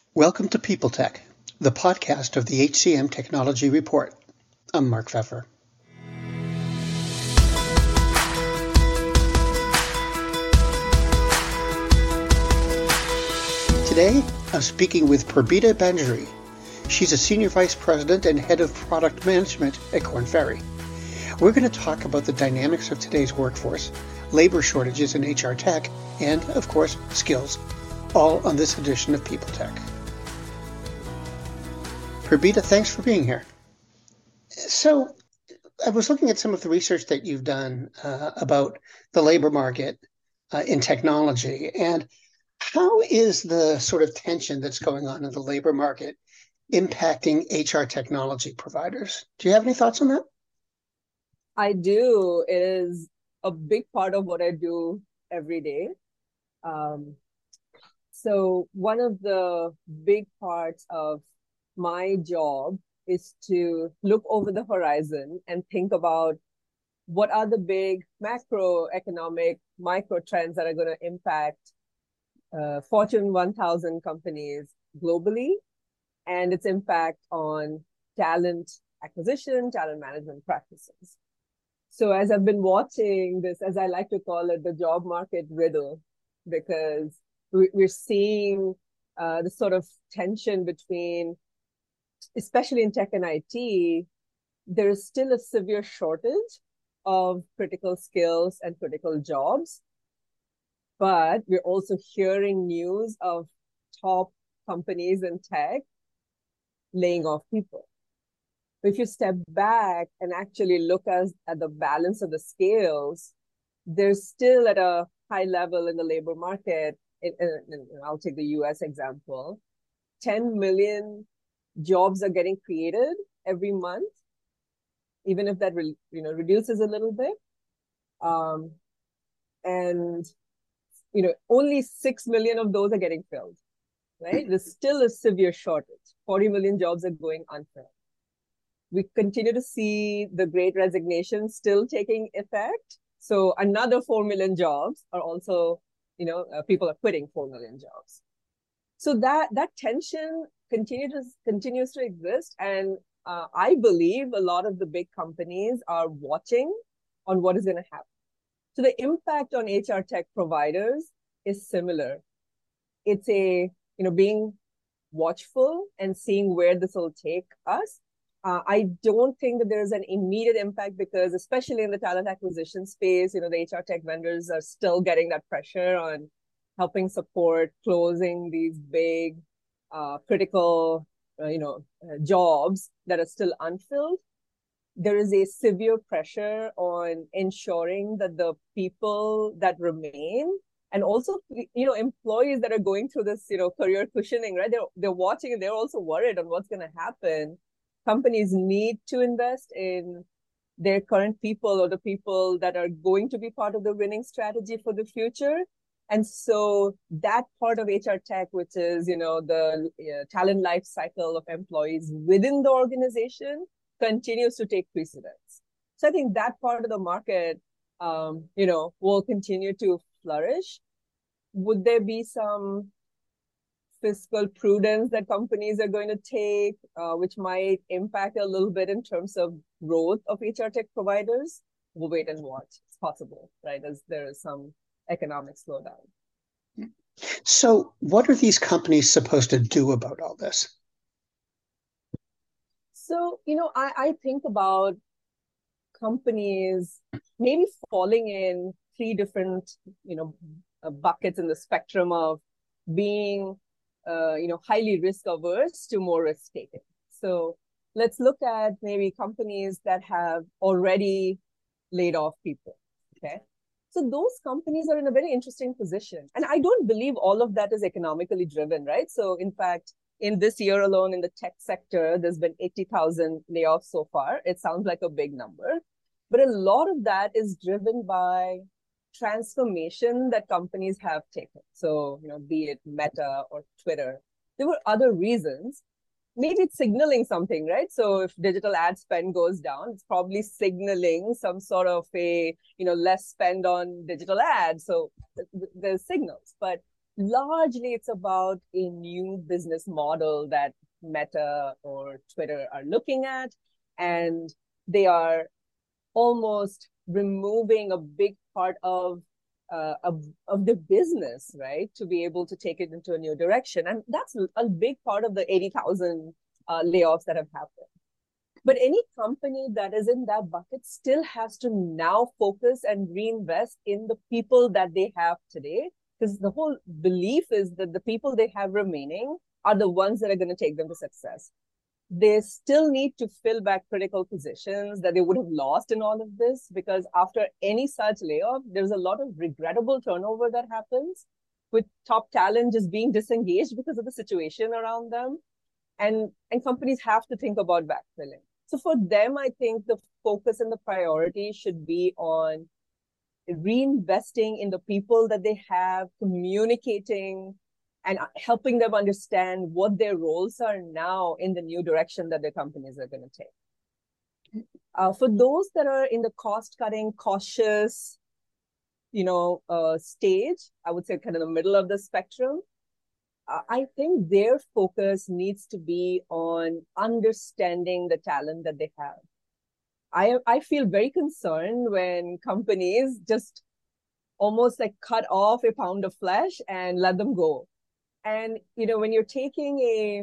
Welcome to People Tech, the podcast of the HCM Technology Report. I'm Mark Pfeffer. Today, I'm speaking with Purbita Banjari. She's a Senior Vice President and Head of Product Management at Korn Ferry. We're going to talk about the dynamics of today's workforce, labor shortages in HR tech, and, of course, skills, all on this edition of People Tech. Purbita, thanks for being here. So I was looking at some of the research that you've done about the labor market in technology, and how is the sort of tension that's going on in the labor market impacting HR technology providers? Do you have any thoughts on that? I do. It is a big part of what I do every day. So one of the big parts of my job is to look over the horizon and think about what are the big macroeconomic micro trends that are going to impact Fortune 1000 companies globally and its impact on talent acquisition, talent management practices. So as I've been watching this, as I like to call it, the job market riddle, because we're seeing the sort of tension between, especially in tech and IT, there is still a severe shortage of critical skills and critical jobs. But we're also hearing news of top companies in tech laying off people. If you step back and actually look at the balance of the scales, there's still at a high level in the labor market, I'll take the US example, 10 million jobs are getting created every month, even if that reduces a little bit. And only 6 million of those are getting filled, right? There's still a severe shortage. 40 million jobs are going unfilled. We continue to see the Great Resignation still taking effect. So another 4 million jobs are also, people are quitting 4 million jobs. So that tension continues to exist. And I believe a lot of the big companies are watching on what is going to happen. So the impact on HR tech providers is similar. It's being watchful and seeing where this will take us. I don't think that there's an immediate impact because, especially in the talent acquisition space, the HR tech vendors are still getting that pressure on helping support closing these big, critical, jobs that are still unfilled. There is a severe pressure on ensuring that the people that remain and also, employees that are going through this, career cushioning, right? They're watching and they're also worried on what's going to happen. Companies need to invest in their current people or the people that are going to be part of the winning strategy for the future. And so that part of HR tech, which is, the talent life cycle of employees within the organization, continues to take precedence. So I think that part of the market, will continue to flourish. Would there be some fiscal prudence that companies are going to take, which might impact a little bit in terms of growth of HR tech providers? We'll wait and watch. It's possible, right? As there is some economic slowdown. So what are these companies supposed to do about all this? So, I think about companies maybe falling in three different, buckets in the spectrum of being, highly risk averse to more risk taking. So let's look at maybe companies that have already laid off people. Okay. So those companies are in a very interesting position. And I don't believe all of that is economically driven, right? So in fact, in this year alone in the tech sector, there's been 80,000 layoffs so far. It sounds like a big number, but a lot of that is driven by transformation that companies have taken. So, be it Meta or Twitter, there were other reasons. Maybe it's signaling something, right? So if digital ad spend goes down, it's probably signaling some sort of less spend on digital ads. So there's signals, but largely it's about a new business model that Meta or Twitter are looking at, and they are almost removing a big part of the business, right, to be able to take it into a new direction. And that's a big part of the 80,000 layoffs that have happened. But any company that is in that bucket still has to now focus and reinvest in the people that they have today, because the whole belief is that the people they have remaining are the ones that are going to take them to success. They still need to fill back critical positions that they would have lost in all of this, because after any such layoff, there's a lot of regrettable turnover that happens, with top talent just being disengaged because of the situation around them. And companies have to think about backfilling. So for them, I think the focus and the priority should be on reinvesting in the people that they have, communicating and helping them understand what their roles are now in the new direction that their companies are going to take. For those that are in the cost-cutting, cautious, stage, I would say kind of the middle of the spectrum, I think their focus needs to be on understanding the talent that they have. I feel very concerned when companies just almost like cut off a pound of flesh and let them go. And when you're taking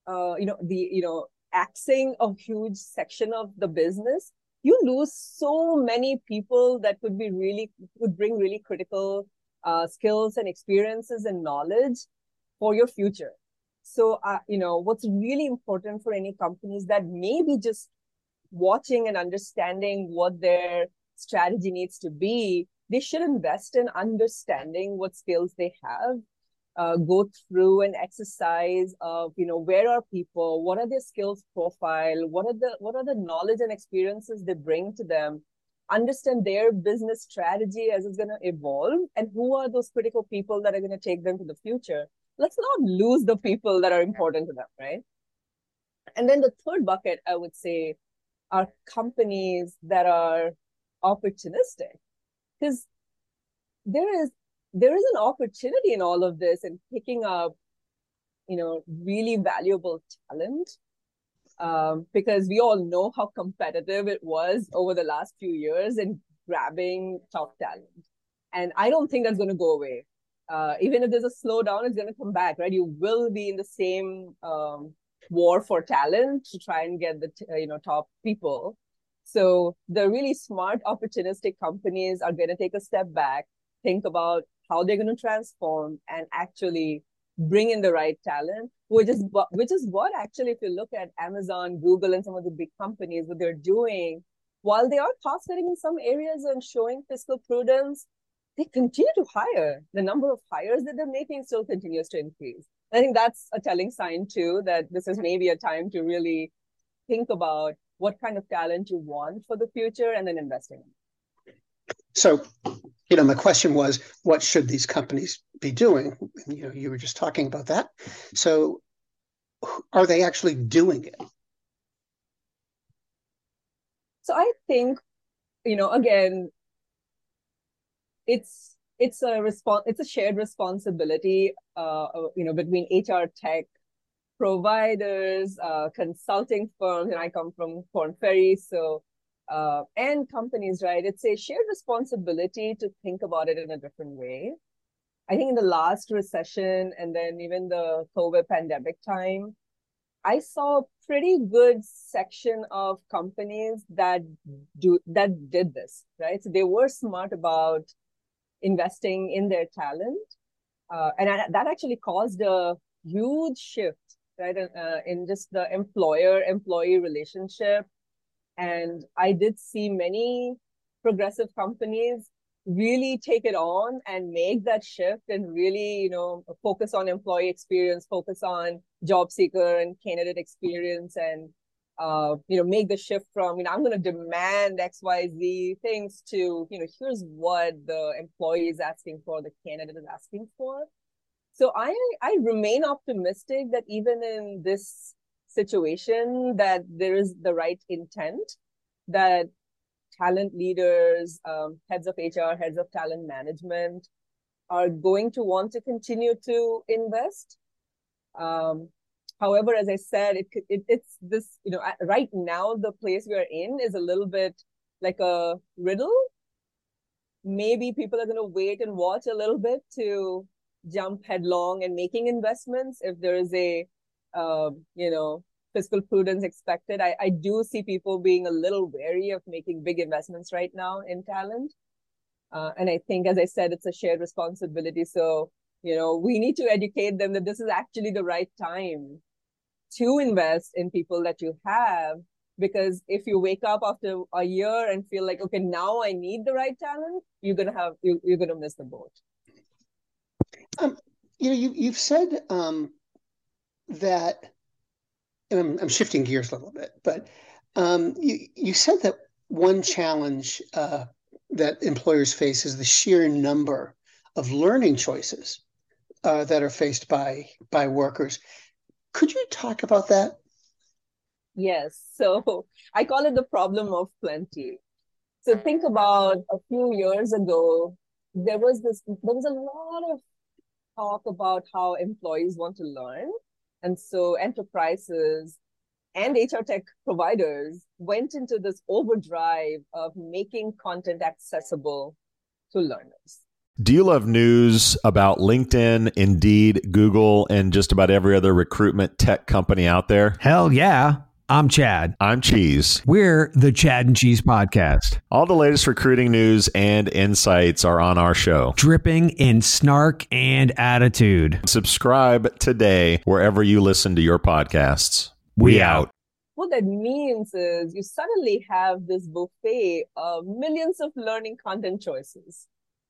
axing a huge section of the business, you lose so many people that could bring really critical skills and experiences and knowledge for your future. So, what's really important for any companies that may be just watching and understanding what their strategy needs to be, they should invest in understanding what skills they have, go through an exercise of, where are people, what are their skills profile, what are the knowledge and experiences they bring to them, understand their business strategy as it's going to evolve, and who are those critical people that are going to take them to the future. Let's not lose the people that are important to them, right? And then the third bucket, I would say, are companies that are opportunistic, because there is an opportunity in all of this and picking up really valuable talent, because we all know how competitive it was over the last few years in grabbing top talent, and I don't think that's going to go away. Even if there's a slowdown, it's going to come back, right? You will be in the same war for talent to try and get the top people. So the really smart, opportunistic companies are going to take a step back, think about how they're going to transform and actually bring in the right talent, which is what actually, if you look at Amazon, Google, and some of the big companies, what they're doing, while they are cost cutting in some areas and showing fiscal prudence, they continue to hire. The number of hires that they're making still continues to increase. I think that's a telling sign too, that this is maybe a time to really think about what kind of talent you want for the future and then investing in it. So, my question was, what should these companies be doing? You were just talking about that. So are they actually doing it? So I think, again, it's a shared responsibility, between HR tech providers, consulting firms, and I come from Korn Ferry, so and companies, right? It's a shared responsibility to think about it in a different way. I think in the last recession and then even the COVID pandemic time, I saw a pretty good section of companies that did this, right? So they were smart about investing in their talent, and that actually caused a huge shift, right, in just the employer-employee relationship. And I did see many progressive companies really take it on and make that shift and really, focus on employee experience, focus on job seeker and candidate experience, and make the shift from, I'm going to demand XYZ things to, here's what the employee is asking for, the candidate is asking for. So I remain optimistic that even in this situation, that there is the right intent, that talent leaders, heads of HR, heads of talent management are going to want to continue to invest. However, as I said, it's this, right now, the place we are in is a little bit like a riddle. Maybe people are going to wait and watch a little bit to jump headlong and making investments if there is a, fiscal prudence expected. I do see people being a little wary of making big investments right now in talent. And I think, as I said, it's a shared responsibility. So, we need to educate them that this is actually the right time to invest in people that you have. Because if you wake up after a year and feel like, okay, now I need the right talent, you're gonna miss the boat. You've said that, and I'm shifting gears a little bit, but you said that one challenge that employers face is the sheer number of learning choices that are faced by workers. Could you talk about that? Yes. So I call it the problem of plenty. So think about a few years ago, there was a lot of talk about how employees want to learn. And so enterprises and HR tech providers went into this overdrive of making content accessible to learners. Do you love news about LinkedIn, Indeed, Google, and just about every other recruitment tech company out there? Hell yeah. I'm Chad. I'm Cheese. We're the Chad and Cheese Podcast. All the latest recruiting news and insights are on our show. Dripping in snark and attitude. Subscribe today wherever you listen to your podcasts. We out. What that means is you suddenly have this buffet of millions of learning content choices.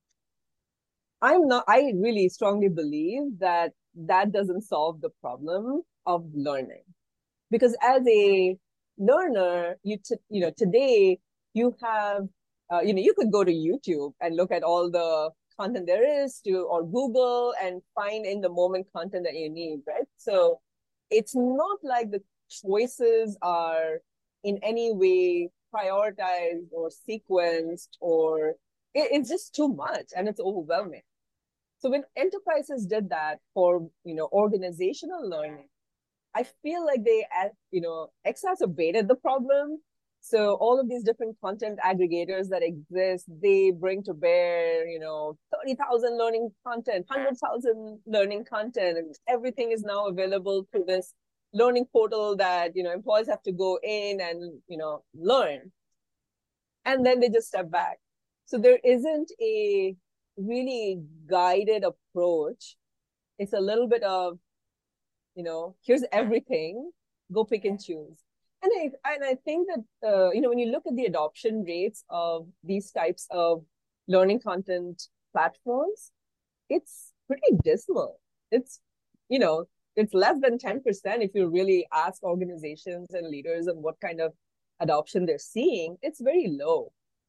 I really strongly believe that doesn't solve the problem of learning. Because as a learner, today you have, you could go to YouTube and look at all the content there is or Google and find in the moment content that you need, right? So it's not like the choices are in any way prioritized or sequenced, or it's just too much and it's overwhelming. So when enterprises did that for, organizational learning, I feel like they, exacerbated the problem. So all of these different content aggregators that exist, they bring to bear, 30,000 learning content, 100,000 learning content, and everything is now available through this learning portal that, employees have to go in and, learn. And then they just step back. So there isn't a really guided approach. It's a little bit of, here's everything, go pick and choose. And I think that, when you look at the adoption rates of these types of learning content platforms, it's pretty dismal. It's, it's less than 10% if you really ask organizations and leaders of what kind of adoption they're seeing. It's very low.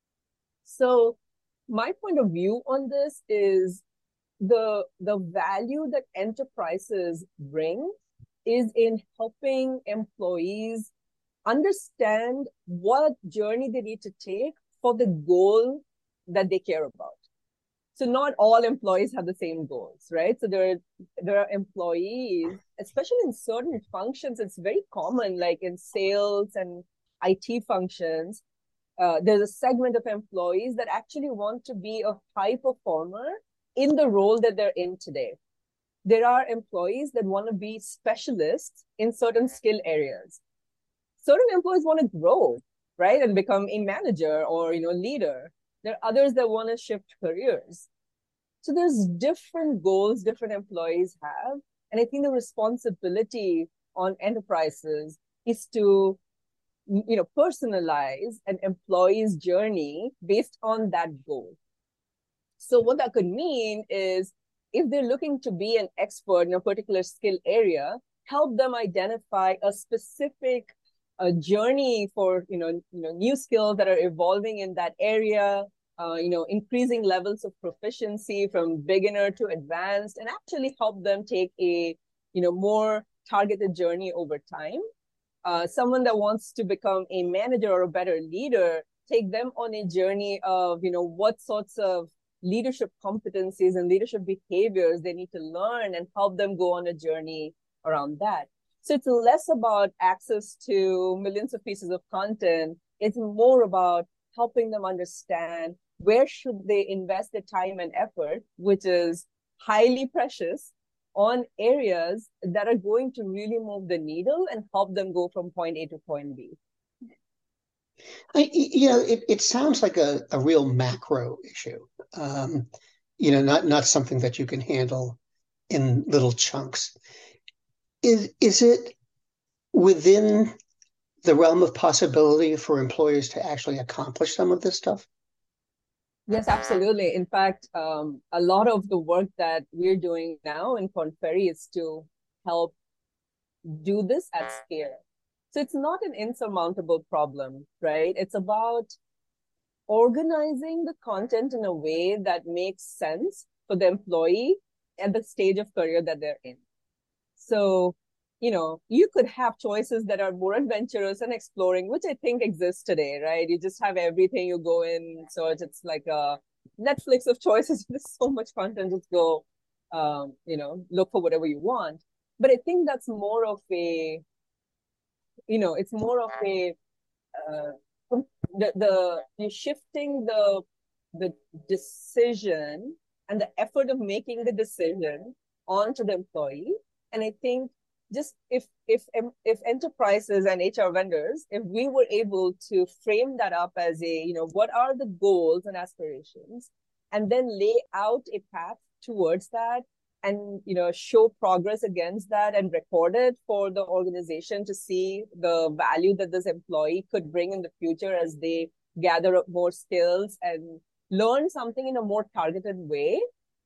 So my point of view on this is the value that enterprises bring is in helping employees understand what journey they need to take for the goal that they care about. So not all employees have the same goals, right? So there are employees, especially in certain functions, it's very common, like in sales and IT functions, there's a segment of employees that actually want to be a high performer in the role that they're in today. There are employees that want to be specialists in certain skill areas. Certain employees want to grow, right, and become a manager or, leader. There are others that want to shift careers. So there's different goals different employees have. And I think the responsibility on enterprises is to, personalize an employee's journey based on that goal. So what that could mean is if they're looking to be an expert in a particular skill area, help them identify a specific journey for, new skills that are evolving in that area, increasing levels of proficiency from beginner to advanced, and actually help them take a, more targeted journey over time. Someone that wants to become a manager or a better leader, take them on a journey of, what sorts of leadership competencies and leadership behaviors they need to learn and help them go on a journey around that. So it's less about access to millions of pieces of content. It's more about helping them understand where should they invest their time and effort, which is highly precious, on areas that are going to really move the needle and help them go from point A to point B. It sounds like a real macro issue, not something that you can handle in little chunks. Is it within the realm of possibility for employers to actually accomplish some of this stuff? Yes, absolutely. In fact, a lot of the work that we're doing now in Korn Ferry is to help do this at scale. So it's not an insurmountable problem, right? It's about organizing the content in a way that makes sense for the employee at the stage of career that they're in. So, you could have choices that are more adventurous and exploring, which I think exists today, right? You just have everything, you go in, search, it's like a Netflix of choices. There's so much content, just go, look for whatever you want. But I think that's more of a, it's more of a, you're shifting the decision and the effort of making the decision onto the employee. And I think just if enterprises and HR vendors, if we were able to frame that up as what are the goals and aspirations, and then lay out a path towards that, and show progress against that and record it for the organization to see the value that this employee could bring in the future as they gather up more skills and learn something in a more targeted way,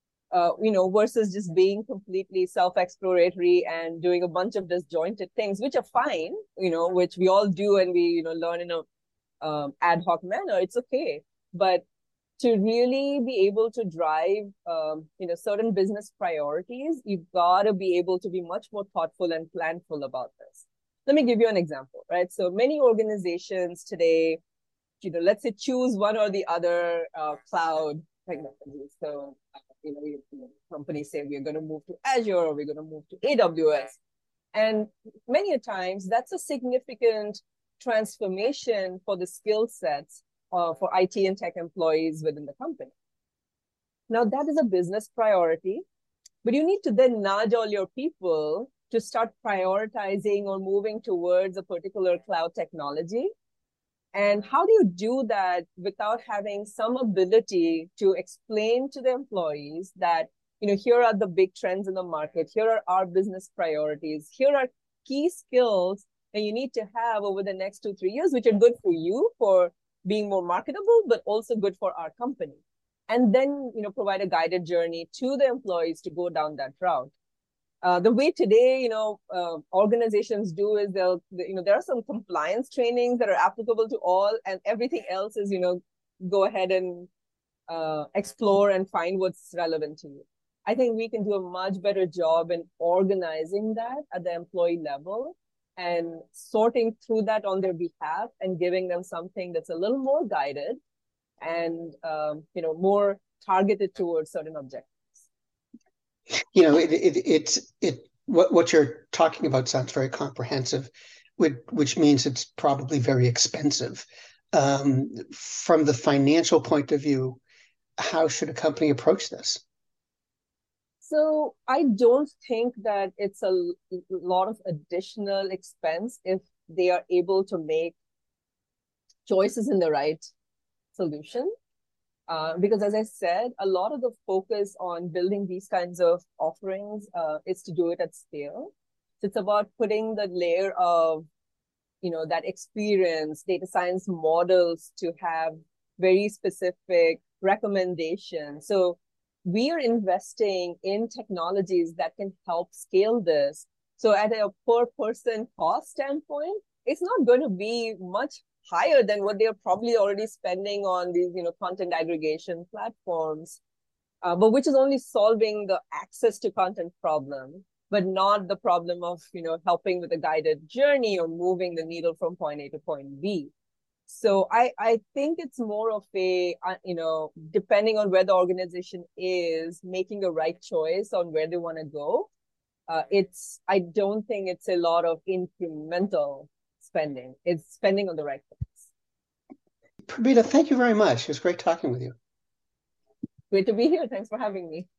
versus just being completely self-exploratory and doing a bunch of disjointed things, which are fine, which we all do and we, learn in a ad hoc manner. It's okay. But to really be able to drive, certain business priorities, you've got to be able to be much more thoughtful and planful about this. Let me give you an example, right? So many organizations today, let's say choose one or the other cloud technology. So, companies say we're going to move to Azure or we're going to move to AWS. And many a times that's a significant transformation for the skill sets for IT and tech employees within the company. Now that is a business priority, but you need to then nudge all your people to start prioritizing or moving towards a particular cloud technology. And how do you do that without having some ability to explain to the employees that, here are the big trends in the market, here are our business priorities, here are key skills that you need to have over the next 2-3 years, which are good for you for being more marketable, but also good for our company. And then, provide a guided journey to the employees to go down that route. The way today, organizations do is there are some compliance trainings that are applicable to all, and everything else is, go ahead and explore and find what's relevant to you. I think we can do a much better job in organizing that at the employee level and sorting through that on their behalf and giving them something that's a little more guided and, more targeted towards certain objectives. What you're talking about sounds very comprehensive, which means it's probably very expensive. From the financial point of view, how should a company approach this? So I don't think that it's a lot of additional expense if they are able to make choices in the right solution. Because as I said, a lot of the focus on building these kinds of offerings is to do it at scale. So it's about putting the layer of, that experience, data science models to have very specific recommendations. So we are investing in technologies that can help scale this. So at a per person cost standpoint, it's not going to be much higher than what they're probably already spending on these, content aggregation platforms, but which is only solving the access to content problem, but not the problem of, helping with a guided journey or moving the needle from point A to point B. So I think it's more of a, depending on where the organization is, making a right choice on where they want to go. I don't think it's a lot of incremental spending. It's spending on the right things. Prabita, thank you very much. It was great talking with you. Great to be here. Thanks for having me.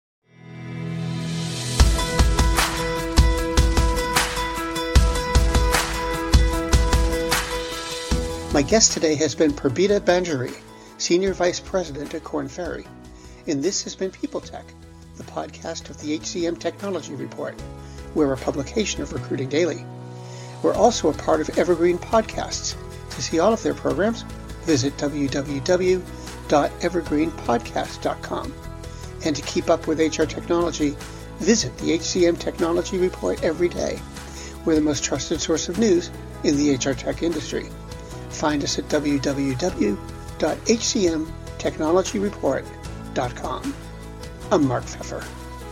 My guest today has been Prabita Banjari, Senior Vice President at Korn Ferry. And this has been People Tech, the podcast of the HCM Technology Report. We're a publication of Recruiting Daily. We're also a part of Evergreen Podcasts. To see all of their programs, visit www.evergreenpodcast.com. And to keep up with HR technology, visit the HCM Technology Report every day. We're the most trusted source of news in the HR tech industry. Find us at www.hcmtechnologyreport.com. I'm Mark Pfeffer.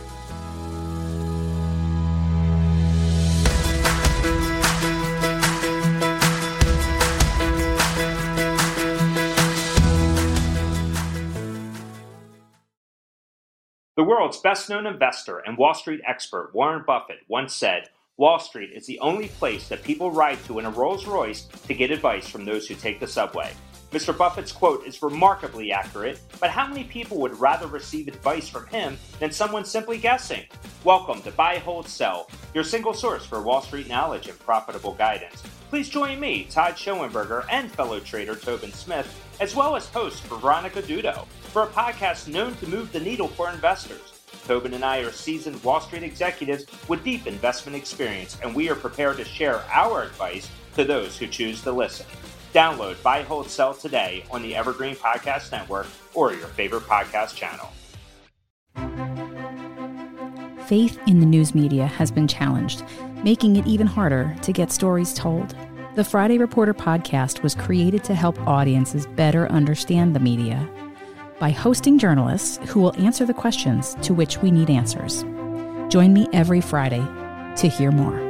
The world's best-known investor and Wall Street expert Warren Buffett once said, "Wall Street is the only place that people ride to in a Rolls-Royce to get advice from those who take the subway." Mr. Buffett's quote is remarkably accurate, but how many people would rather receive advice from him than someone simply guessing? Welcome to Buy, Hold, Sell, your single source for Wall Street knowledge and profitable guidance. Please join me, Todd Schoenberger, and fellow trader Tobin Smith, as well as host Veronica Dudo, for a podcast known to move the needle for investors. Tobin and I are seasoned Wall Street executives with deep investment experience, and we are prepared to share our advice to those who choose to listen. Download Buy, Hold, Sell today on the Evergreen Podcast Network or your favorite podcast channel. Faith in the news media has been challenged, making it even harder to get stories told. The Friday Reporter podcast was created to help audiences better understand the media by hosting journalists who will answer the questions to which we need answers. Join me every Friday to hear more.